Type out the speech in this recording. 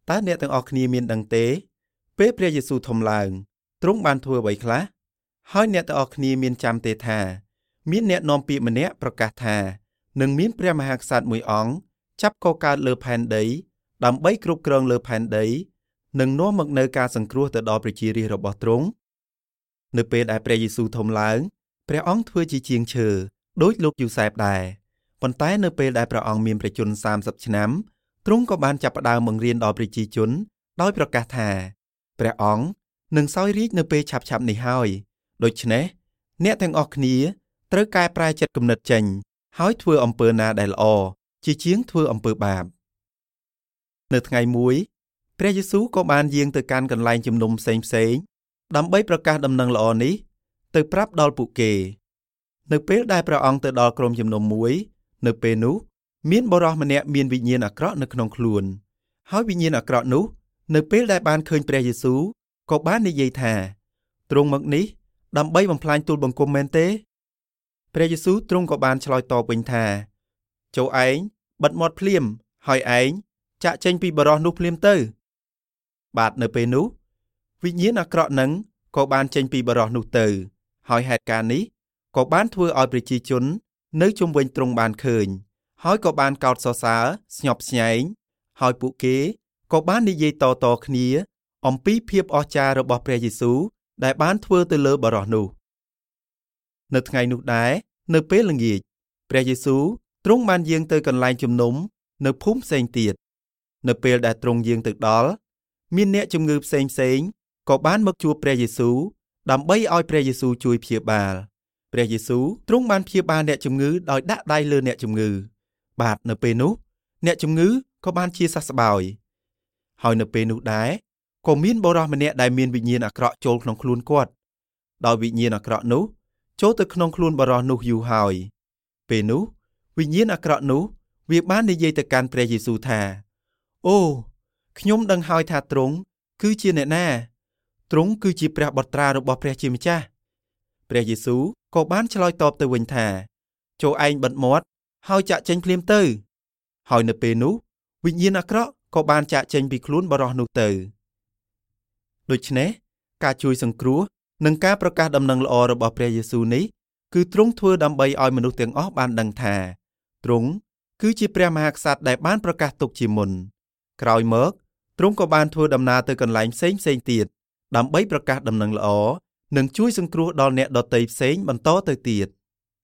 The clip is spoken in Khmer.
តើអ្នកទាំងអស់គ្នាមានដឹងទេពេលព្រះយេស៊ូវធំឡើងទ្រង់បានធ្វើអ្វីខ្លះហើយអ្នកទាំងអស់គ្នាមានចាំទេថាមានអ្នកនាំពាក្យម្នាក់ប្រកាសថានឹងមានព្រះមហាក្សត្រមួយអង្គចាប់កកើតលើផែនដីដើម្បីគ្រប់គ្រងលើផែនដីនិងនាំមកនូវការសង្គ្រោះទៅដល់ប្រជារាស្ត្ររបស់ទ្រង់នៅពេលដែលព្រះយេស៊ូវធំឡើងព្រះអង្គធ្វើជាជាងឈើដូចលោកយូសែបដែរប៉ុន្តែនៅពេលដែលព្រះអង្គមានព្រះជន្ម30ឆ្នាំទ្រង់ក៏បានចាប់ផ្ដើមបង្រៀនដល់ប្រជាជនដោយប្រកាសថាព្រះអង្គនឹងសោយរាជ្យនៅពេលឆាប់ៗនេះហើយដូច្នេះអ្នកទាំងអស់គ្នាត្រូវកែប្រែចិត្តគំនិតចេញហើយធ្វើអំពើណាដែលល្អជាជាងធ្វើអំពើបាបនៅថ្ងៃមួយព្រះយេស៊ូវក៏បានយាងទៅកាន់កន្លែងជំនុំផ្សេងៗដើម្បីប្រកាសដំណឹងល្អនេះទៅប្រាប់ដល់ពួកគេនៅពេលដែលព្រះអង្គទៅដល់ក្រុមជំនុំមួយនៅពេលនោះមានបុរសម្នាក់មានវិញ្ញាណអាក្រក់នៅក្នុងខ្លួនហើយវិញ្ញាណអាក្រក់នោះនៅពេលដែលបានឃើញព្រះយេស៊ូវក៏បាននិយាយថាទ្រង់មកនេះដើម្បីបំផ្លាញទូលបង្គំមែនទេព្រះយេស៊ូវទ្រង់ក៏បានឆ្លើយតបវិញថាចូលឯងបិទមាត់ភ្លាមហើយឯងចាក់ចេញពីបុរសនោះភ្លាមទៅបាទនៅពេលនោះវិញ្ញាណអាក្រក់នឹងក៏បានចេញពីបុរសនោះទៅហើយហេតុការណ៍នេះក៏បានធ្វើឲ្យប្រជាជននៅជុំវិញទ្រង់បានឃើញហើយក៏បានកោតសរសើរស្ញប់ស្ញែងហើយពួកគេក៏បាននិយាយតៗគ្នាអំពីភាពអស្ចារ្យរបស់ព្រះយេស៊ូវដែលបានធ្វើទៅលើបុរសនោះនៅថ្ងៃនោះដែរនៅពេលល្ងាចព្រះយេស៊ូវទ្រង់បានយាងទៅកន្លែងជំនុំនៅភូមិផ្សេងទៀតនៅពេលដែលទ្រង់យាងទៅដល់មានអ្នកជំងឺផ្សេងក៏បានមកជួបព្រះយេស៊ូវដើម្បីឲ្យព្រះយេស៊ូវជួយព្យាបាលព្រះយេស៊ូវទ្រង់បានព្យាបាលអ្នកជំងឺដោយដាក់ដៃលើអ្នកជំងឺបាទនៅពេលនោះអ្នកជំងឺក៏បានជាសះស្បើយហើយនៅពេលនោះដែរក៏មានបុរសម្នាក់ដែលមានវិញ្ញាណអាក្រក់ចូលក្នុងខ្លួនគាត់ដោយវិញ្ញាណអាក្រក់នោះចូលទៅក្នុងខ្លួនបុរសនោះយូរហើយពេលនោះវិញ្ញាណអាក្រក់នោះវាបាននិយាយទៅកាន់ព្រះយេស៊ូវថាអូខ្ញុំដឹងហើយថាទ្រង់គឺជាអ្នកណាទ្រង់គឺជាព្រះបុត្រារបស់ព្រះជាម្ចាស់ព្រះយេស៊ូវក៏បានឆ្លើយតបទៅវិញថាចូលឯងបិទមាត់ហើយចាក់ចេញភ្លាមទៅហើយនៅពេលនោះវិញ្ញាណអាក្រក់ក៏បានចាក់ចេញពីខ្លួនបុរសនោះទៅដូច្នេះការជួយសង្គ្រោះនិងការប្រកាសដំណឹងល្អរបស់ព្រះយេស៊ូវនេះគឺទ្រង់ធ្វើដើម្បីឲ្យមនុស្សទាំងអស់បានដឹងថាទ្រង់គឺជាព្រះមហាក្សត្រដែលបានប្រកាសទុកជាមុនក្រោយមកទ្រង់ក៏បានធ្វើដំណើរទៅកន្លែងផ្សេងទៀតដើម្បីប្រកាសដំណឹងល្អនិងជួយសង្គ្រោះដល់អ្នកដទៃផ្សេងបន្តទៅទៀត